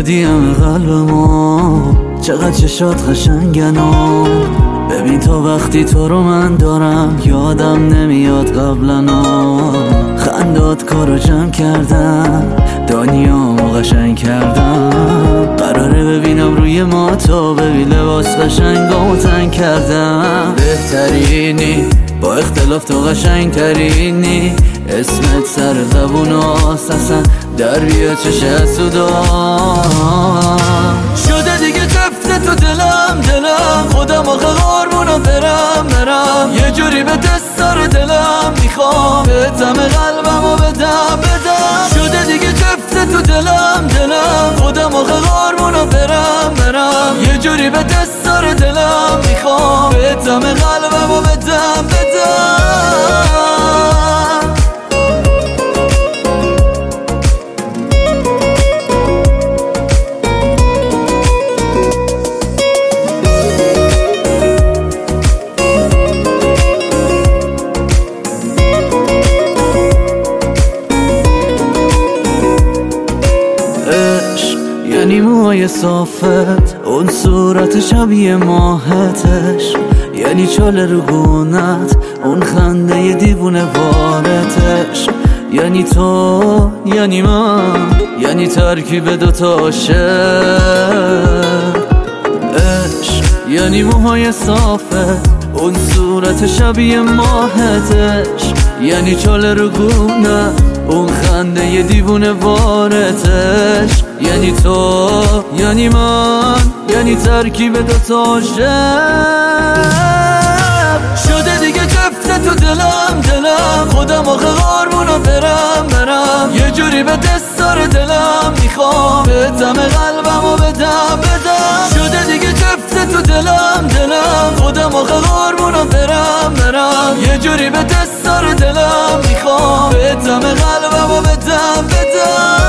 شدیم قلب ما، چقدر چشات قشنگن و ببین تو وقتی تو رو من دارم یادم نمیاد قبلنا. خندات کارو جمع کردم، دنیامو قشنگ کردم. قراره ببینم روی ما تو، ببین لباس قشنگامو تنگ کردم. بهترینی با اختلاف تو قشنگ ترینی، اسمت سر زبوناست اصلا در بیا چش حسودا. شده دیگه جفت تو دلم خودم آخه قربونو برم یه جوری به دستار دلم میخوام بهتم قلبمو بدم. شده دیگه جفت تو دلم خودم آخه قربونو برم یه جوری به دستار دلم میخوام بهتم قلبمو بدم. یعنی موهای صافت، اون صورت شبیه ماهتش، یعنی چال رو گونت، اون خنده دیوونه وارتش، یعنی تو یعنی من، یعنی ترکیب دوتا عاشق. یعنی موهای صافت، اون صورت شبیه ماهتش، یعنی چال رو گونت، اون خنده دیوونه وارتش، یعنی تو یعنی من، یعنی ترکیب دوتا عاشق. شده دیگه جفت تو دلم خودم آخه قربونو برم یه جوری به دستار دلم میخوام بهتم قلبمو بدم. شده دیگه جفت تو دلم خودم آخه قربونو برم یه جوری به دستار دلم میخوام بهتم قلبمو بدم.